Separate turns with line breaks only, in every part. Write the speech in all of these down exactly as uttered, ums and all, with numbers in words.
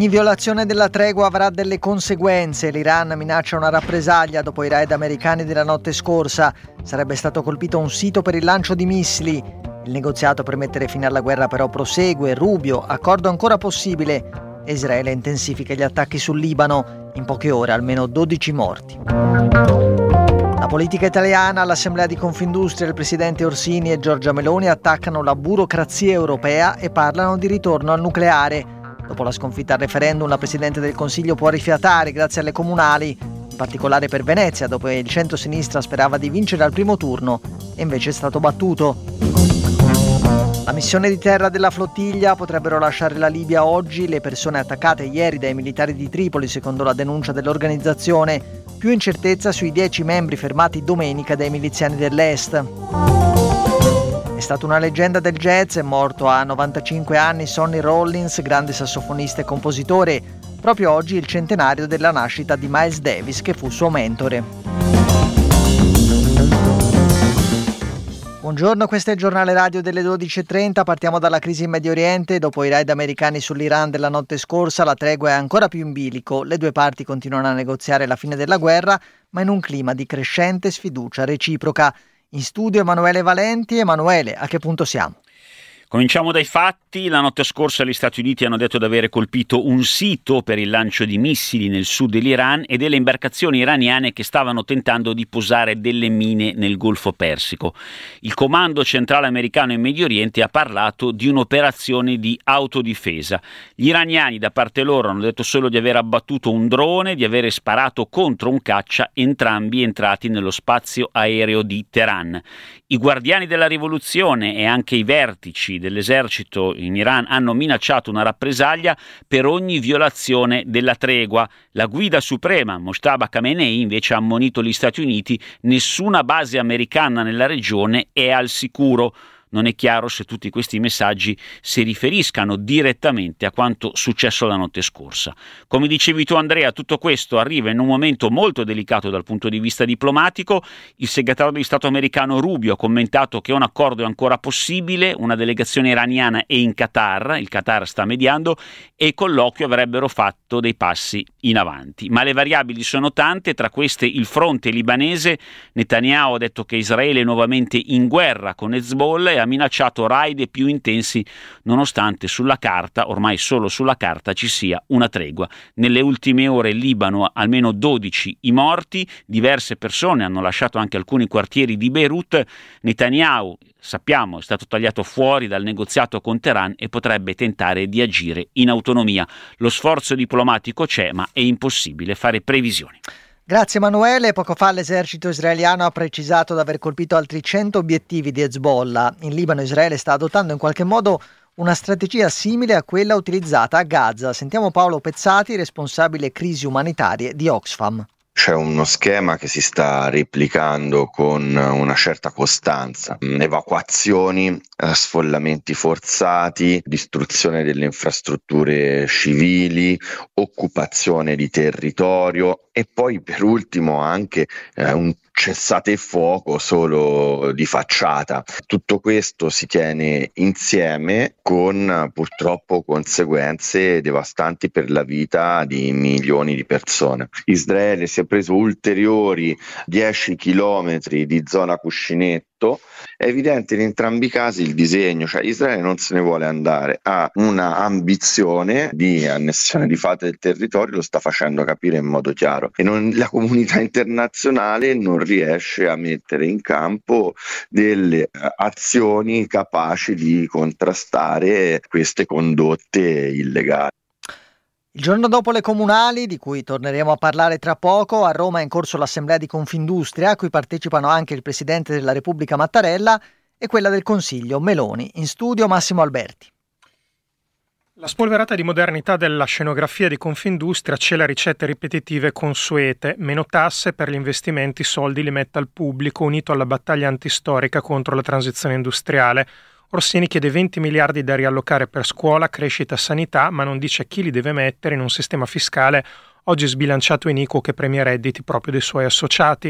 Ogni violazione della tregua avrà delle conseguenze. L'Iran minaccia una rappresaglia dopo i raid americani della notte scorsa. Sarebbe stato colpito un sito per il lancio di missili. Il negoziato per mettere fine alla guerra però prosegue. Rubio, accordo ancora possibile. Israele intensifica gli attacchi sul Libano. In poche ore almeno dodici morti. La politica italiana, all'Assemblea di Confindustria, il presidente Orsini e Giorgia Meloni attaccano la burocrazia europea e parlano di ritorno al nucleare. Dopo la sconfitta al referendum, la Presidente del Consiglio può rifiatare grazie alle comunali, in particolare per Venezia, dove il centro-sinistra sperava di vincere al primo turno e invece è stato battuto. La missione di terra della flottiglia potrebbero lasciare la Libia oggi le persone attaccate ieri dai militari di Tripoli, secondo la denuncia dell'organizzazione. Più incertezza sui dieci membri fermati domenica dai miliziani dell'Est. È stata una leggenda del jazz, è morto a novantacinque anni Sonny Rollins, grande sassofonista e compositore. Proprio oggi il centenario della nascita di Miles Davis, che fu suo mentore. Buongiorno, questo è il giornale radio delle dodici e trenta. Partiamo dalla crisi in Medio Oriente. Dopo i raid americani sull'Iran della notte scorsa, la tregua è ancora più in bilico. Le due parti continuano a negoziare la fine della guerra, ma in un clima di crescente sfiducia reciproca. In studio Emanuele Valenti. Emanuele, a che punto siamo?
Cominciamo dai fatti. La notte scorsa gli Stati Uniti hanno detto di aver colpito un sito per il lancio di missili nel sud dell'Iran e delle imbarcazioni iraniane che stavano tentando di posare delle mine nel Golfo Persico. Il Comando Centrale Americano in Medio Oriente ha parlato di un'operazione di autodifesa. Gli iraniani da parte loro hanno detto solo di aver abbattuto un drone, di aver sparato contro un caccia, entrambi entrati nello spazio aereo di Teheran. I guardiani della rivoluzione e anche i vertici dell'esercito in Iran hanno minacciato una rappresaglia per ogni violazione della tregua. La guida suprema, Mojtaba Khamenei, invece ha ammonito gli Stati Uniti: nessuna base americana nella regione è al sicuro. Non è chiaro se tutti questi messaggi si riferiscano direttamente a quanto successo la notte scorsa. Come dicevi tu, Andrea, tutto questo arriva in un momento molto delicato dal punto di vista diplomatico. Il segretario di Stato americano Rubio ha commentato che un accordo è ancora possibile, una delegazione iraniana è in Qatar, il Qatar sta mediando e il colloquio avrebbero fatto dei passi in avanti. Ma le variabili sono tante, tra queste il fronte libanese. Netanyahu ha detto che Israele è nuovamente in guerra con Hezbollah e ha minacciato raid più intensi, nonostante sulla carta, ormai solo sulla carta, ci sia una tregua. Nelle ultime ore in Libano almeno dodici i morti, diverse persone hanno lasciato anche alcuni quartieri di Beirut. Netanyahu, sappiamo, è stato tagliato fuori dal negoziato con Teheran e potrebbe tentare di agire in autonomia. Lo sforzo diplomatico c'è, ma è impossibile fare previsioni.
Grazie Emanuele. Poco fa l'esercito israeliano ha precisato di aver colpito altri cento obiettivi di Hezbollah. In Libano Israele sta adottando in qualche modo una strategia simile a quella utilizzata a Gaza. Sentiamo Paolo Pezzati, responsabile crisi umanitarie di Oxfam.
C'è uno schema che si sta replicando con una certa costanza: evacuazioni, eh, sfollamenti forzati, distruzione delle infrastrutture civili, occupazione di territorio e poi per ultimo anche eh, un cessate il fuoco solo di facciata. Tutto questo si tiene insieme con purtroppo conseguenze devastanti per la vita di milioni di persone. Israele si è preso ulteriori dieci chilometri di zona cuscinetto. È evidente in entrambi i casi il disegno, cioè Israele non se ne vuole andare, ha una ambizione di annessione di fatto del territorio, lo sta facendo capire in modo chiaro e non, la comunità internazionale non riesce a mettere in campo delle azioni capaci di contrastare queste condotte illegali.
Il giorno dopo le comunali, di cui torneremo a parlare tra poco, a Roma è in corso l'Assemblea di Confindustria, a cui partecipano anche il Presidente della Repubblica Mattarella e quella del Consiglio Meloni. In studio Massimo Alberti.
La spolverata di modernità della scenografia di Confindustria cela ricette ripetitive consuete: meno tasse per gli investimenti, soldi li metta al pubblico, unito alla battaglia antistorica contro la transizione industriale. Orsini chiede venti miliardi da riallocare per scuola, crescita, sanità, ma non dice chi li deve mettere in un sistema fiscale oggi sbilanciato e iniquo che premia redditi proprio dei suoi associati.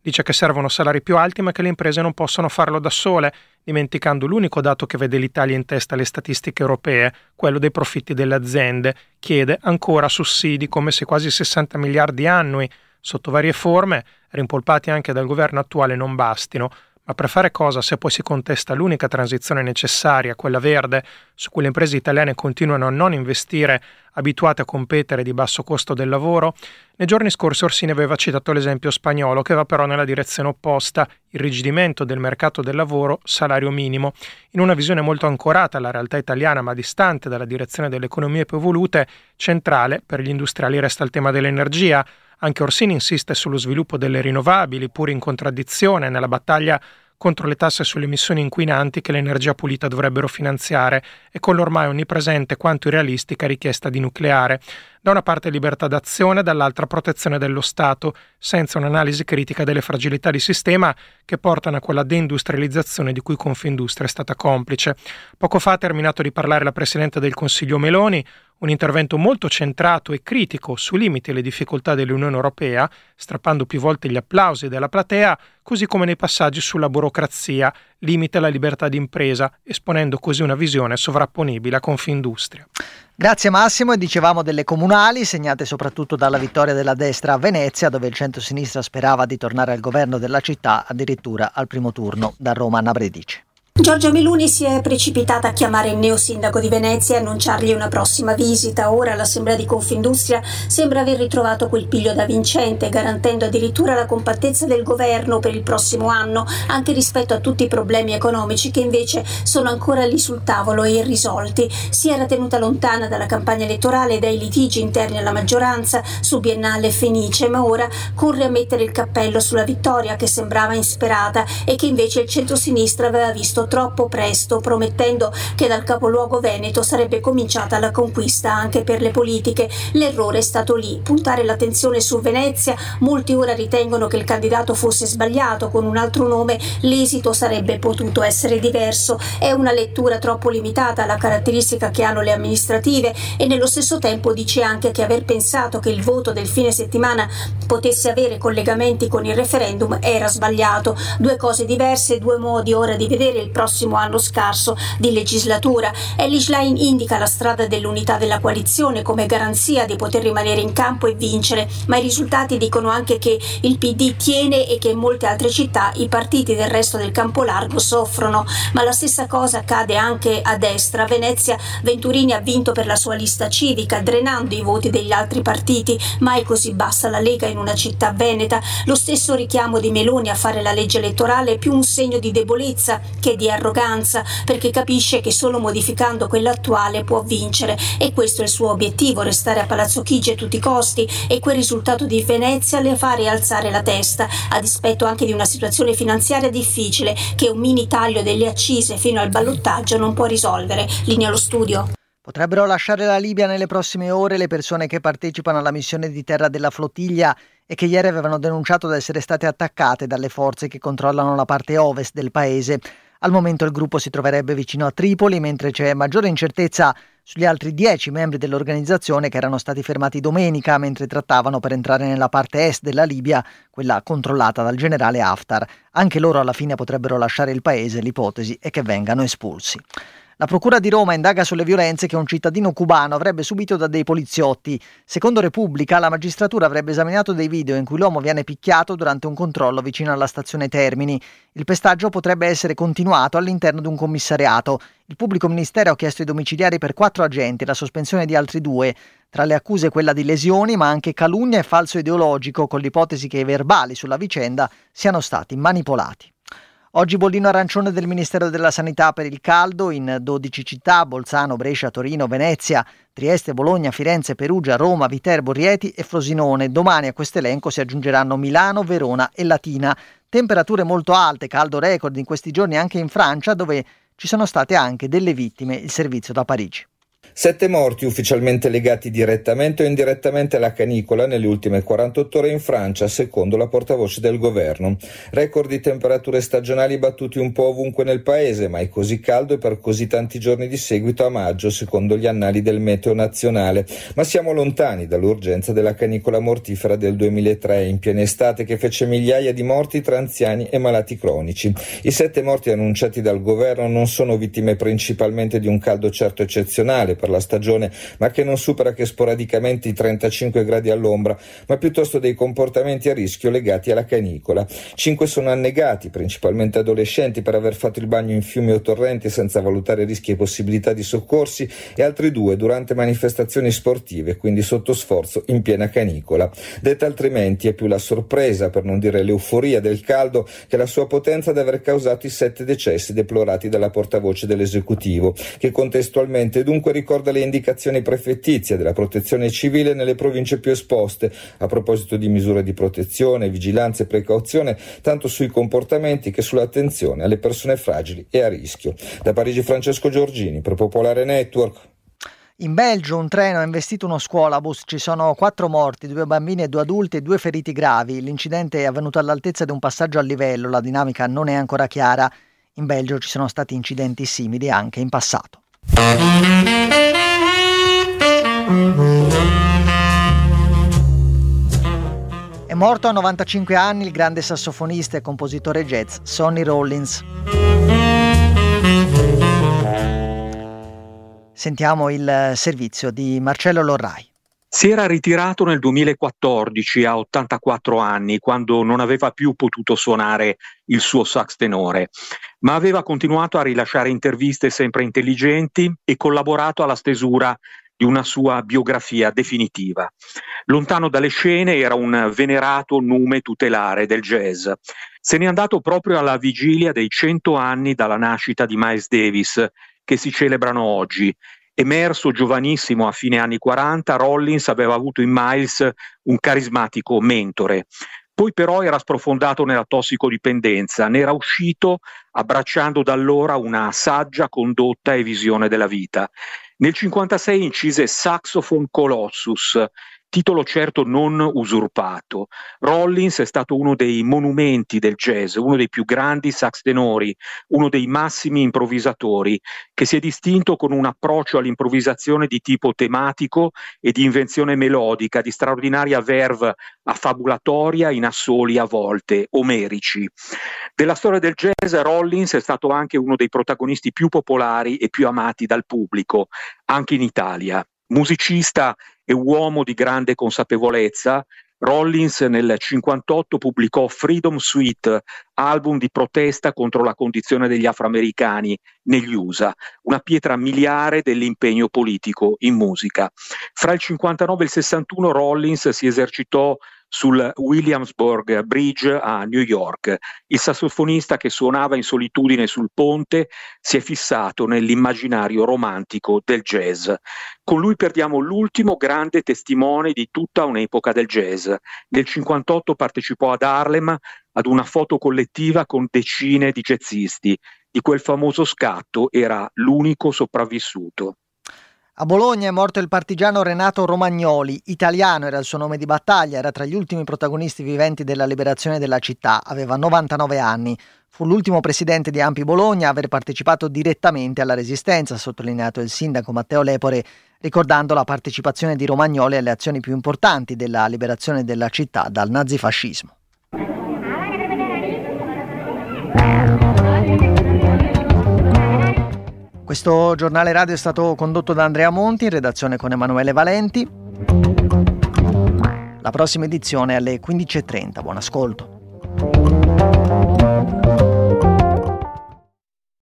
Dice che servono salari più alti ma che le imprese non possono farlo da sole, dimenticando l'unico dato che vede l'Italia in testa alle statistiche europee, quello dei profitti delle aziende. Chiede ancora sussidi come se quasi sessanta miliardi annui, sotto varie forme, rimpolpati anche dal governo attuale, non bastino. Ma per fare cosa se poi si contesta l'unica transizione necessaria, quella verde, su cui le imprese italiane continuano a non investire, abituate a competere di basso costo del lavoro? Nei giorni scorsi Orsini aveva citato l'esempio spagnolo, che va però nella direzione opposta, irrigidimento del mercato del lavoro, salario minimo. In una visione molto ancorata alla realtà italiana ma distante dalla direzione delle economie più evolute, centrale per gli industriali resta il tema dell'energia. Anche Orsini insiste sullo sviluppo delle rinnovabili, pur in contraddizione nella battaglia contro le tasse sulle emissioni inquinanti che l'energia pulita dovrebbero finanziare e con l'ormai onnipresente quanto irrealistica richiesta di nucleare. Da una parte libertà d'azione, dall'altra protezione dello Stato, senza un'analisi critica delle fragilità di sistema che portano a quella deindustrializzazione di cui Confindustria è stata complice. Poco fa ha terminato di parlare la Presidente del Consiglio Meloni, un intervento molto centrato e critico sui limiti e le difficoltà dell'Unione Europea, strappando più volte gli applausi della platea, così come nei passaggi sulla burocrazia, limite alla libertà di impresa, esponendo così una visione sovrapponibile a Confindustria.
Grazie Massimo, e dicevamo delle comunali, segnate soprattutto dalla vittoria della destra a Venezia, dove il centro-sinistra sperava di tornare al governo della città addirittura al primo turno. Da Roma, Anna Bredici.
Giorgia Meloni si è precipitata a chiamare il neosindaco di Venezia e annunciargli una prossima visita. Ora l'assemblea di Confindustria sembra aver ritrovato quel piglio da vincente, garantendo addirittura la compattezza del governo per il prossimo anno, anche rispetto a tutti i problemi economici che invece sono ancora lì sul tavolo e irrisolti. Si era tenuta lontana dalla campagna elettorale e dai litigi interni alla maggioranza su Biennale e Fenice, ma ora corre a mettere il cappello sulla vittoria che sembrava insperata e che invece il centrosinistra aveva visto troppo presto, promettendo che dal capoluogo veneto sarebbe cominciata la conquista anche per le politiche. L'errore è stato lì, puntare l'attenzione su Venezia. Molti ora ritengono che il candidato fosse sbagliato, con un altro nome l'esito sarebbe potuto essere diverso. È una lettura troppo limitata alla caratteristica che hanno le amministrative e nello stesso tempo dice anche che aver pensato che il voto del fine settimana potesse avere collegamenti con il referendum era sbagliato. Due cose diverse, due modi ora di vedere il prossimo anno scarso di legislatura. Elly Schlein indica la strada dell'unità della coalizione come garanzia di poter rimanere in campo e vincere, ma i risultati dicono anche che il P D tiene e che in molte altre città i partiti del resto del campo largo soffrono. Ma la stessa cosa accade anche a destra. A Venezia Venturini ha vinto per la sua lista civica, drenando i voti degli altri partiti. Mai così bassa la Lega in una città veneta. Lo stesso richiamo di Meloni a fare la legge elettorale è più un segno di debolezza che di arroganza, perché capisce che solo modificando quella attuale può vincere, e questo è il suo obiettivo: restare a Palazzo Chigi a tutti i costi, e quel risultato di Venezia le fa rialzare la testa, a dispetto anche di una situazione finanziaria difficile che un mini taglio delle accise fino al ballottaggio non può risolvere. Linea allo studio.
Potrebbero lasciare la Libia nelle prossime ore le persone che partecipano alla missione di terra della flottiglia e che ieri avevano denunciato di essere state attaccate dalle forze che controllano la parte ovest del paese. Al momento il gruppo si troverebbe vicino a Tripoli, mentre c'è maggiore incertezza sugli altri dieci membri dell'organizzazione che erano stati fermati domenica mentre trattavano per entrare nella parte est della Libia, quella controllata dal generale Haftar. Anche loro alla fine potrebbero lasciare il paese, l'ipotesi è che vengano espulsi. La Procura di Roma indaga sulle violenze che un cittadino cubano avrebbe subito da dei poliziotti. Secondo Repubblica, la magistratura avrebbe esaminato dei video in cui l'uomo viene picchiato durante un controllo vicino alla stazione Termini. Il pestaggio potrebbe essere continuato all'interno di un commissariato. Il pubblico ministero ha chiesto i domiciliari per quattro agenti e la sospensione di altri due. Tra le accuse quella di lesioni, ma anche calunnia e falso ideologico, con l'ipotesi che i verbali sulla vicenda siano stati manipolati. Oggi bollino arancione del Ministero della Sanità per il caldo in dodici città: Bolzano, Brescia, Torino, Venezia, Trieste, Bologna, Firenze, Perugia, Roma, Viterbo, Rieti e Frosinone. Domani a questo elenco si aggiungeranno Milano, Verona e Latina. Temperature molto alte, caldo record in questi giorni anche in Francia, dove ci sono state anche delle vittime. Il servizio da Parigi.
Sette morti ufficialmente legati direttamente o indirettamente alla canicola nelle ultime quarantotto ore in Francia, secondo la portavoce del governo. Record di temperature stagionali battuti un po' ovunque nel paese, mai così caldo e per così tanti giorni di seguito a maggio, secondo gli annali del meteo nazionale. Ma siamo lontani dall'urgenza della canicola mortifera del duemilatré, in piena estate, che fece migliaia di morti tra anziani e malati cronici. I sette morti annunciati dal governo non sono vittime principalmente di un caldo certo eccezionale per la stagione, ma che non supera che sporadicamente i trentacinque gradi all'ombra, ma piuttosto dei comportamenti a rischio legati alla canicola. Cinque sono annegati, principalmente adolescenti, per aver fatto il bagno in fiumi o torrenti senza valutare rischi e possibilità di soccorsi, e altri due durante manifestazioni sportive, quindi sotto sforzo in piena canicola. Detta altrimenti è più la sorpresa, per non dire l'euforia del caldo, che la sua potenza ad aver causato i sette decessi deplorati dalla portavoce dell'esecutivo, che contestualmente dunque ricorda le indicazioni prefettizie della protezione civile nelle province più esposte a proposito di misure di protezione, vigilanza e precauzione tanto sui comportamenti che sull'attenzione alle persone fragili e a rischio. Da Parigi Francesco Giorgini per Popolare Network.
In Belgio un treno ha investito uno scuolabus, ci sono quattro morti, due bambini e due adulti e due feriti gravi. L'incidente è avvenuto all'altezza di un passaggio a livello, la dinamica non è ancora chiara. In Belgio ci sono stati incidenti simili anche in passato. È morto a novantacinque anni il grande sassofonista e compositore jazz Sonny Rollins. Sentiamo il servizio di Marcello Lorrai.
Si era ritirato nel duemilaquattordici a ottantaquattro anni, quando non aveva più potuto suonare il suo sax tenore, ma aveva continuato a rilasciare interviste sempre intelligenti e collaborato alla stesura di una sua biografia definitiva. Lontano dalle scene era un venerato nume tutelare del jazz. Se n'è andato proprio alla vigilia dei cento anni dalla nascita di Miles Davis, che si celebrano oggi. Emerso giovanissimo a fine anni quaranta, Rollins aveva avuto in Miles un carismatico mentore. Poi però era sprofondato nella tossicodipendenza, ne era uscito abbracciando da allora una saggia condotta e visione della vita. Nel cinquantasei incise Saxophone Colossus, titolo certo non usurpato. Rollins è stato uno dei monumenti del jazz, uno dei più grandi sax tenori, uno dei massimi improvvisatori, che si è distinto con un approccio all'improvvisazione di tipo tematico e di invenzione melodica, di straordinaria verve affabulatoria in assoli a volte omerici. Della storia del jazz, Rollins è stato anche uno dei protagonisti più popolari e più amati dal pubblico, anche in Italia. Musicista e uomo di grande consapevolezza, Rollins nel cinquantotto pubblicò Freedom Suite, album di protesta contro la condizione degli afroamericani negli U S A, una pietra miliare dell'impegno politico in musica. Fra il cinquantanove e il sessantuno Rollins si esercitò sul Williamsburg Bridge a New York. Il sassofonista che suonava in solitudine sul ponte si è fissato nell'immaginario romantico del jazz. Con lui perdiamo l'ultimo grande testimone di tutta un'epoca del jazz. Nel cinquantotto partecipò ad Harlem ad una foto collettiva con decine di jazzisti. Di quel famoso scatto era l'unico sopravvissuto.
A Bologna è morto il partigiano Renato Romagnoli, italiano era il suo nome di battaglia, era tra gli ultimi protagonisti viventi della liberazione della città, aveva novantanove anni. Fu l'ultimo presidente di Ampi Bologna a aver partecipato direttamente alla resistenza, ha sottolineato il sindaco Matteo Lepore, ricordando la partecipazione di Romagnoli alle azioni più importanti della liberazione della città dal nazifascismo. Questo giornale radio è stato condotto da Andrea Monti, in redazione con Emanuele Valenti. La prossima edizione è alle quindici e trenta. Buon ascolto.